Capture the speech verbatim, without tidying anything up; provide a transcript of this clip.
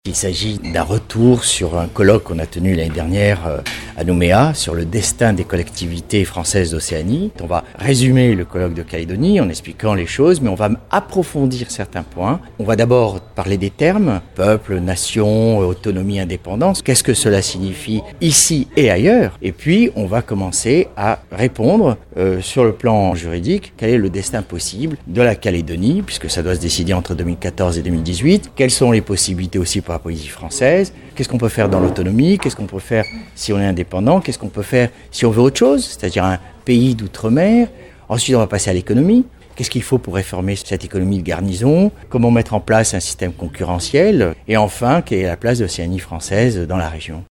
Il s'agit d'un retour sur un colloque qu'on a tenu l'année dernière à Nouméa sur le destin des collectivités françaises d'Océanie. On va résumer le colloque de Calédonie en expliquant les choses, mais on va approfondir certains points. On va d'abord parler des termes, peuple, nation, autonomie, indépendance. Qu'est-ce que cela signifie ici et ailleurs? Et puis, on va commencer à répondre euh, sur le plan juridique, quel est le destin possible de la Calédonie, puisque ça doit se décider entre deux mille quatorze et deux mille dix-huit. Quelles sont les possibilités aussi pour la Polynésie française, qu'est-ce qu'on peut faire dans l'autonomie, qu'est-ce qu'on peut faire si on est indépendant, qu'est-ce qu'on peut faire si on veut autre chose, c'est-à-dire un pays d'outre-mer. Ensuite, on va passer à l'économie. Qu'est-ce qu'il faut pour réformer cette économie de garnison? Comment mettre en place un système concurrentiel? Et enfin, quelle est la place de l'Océanie française dans la région?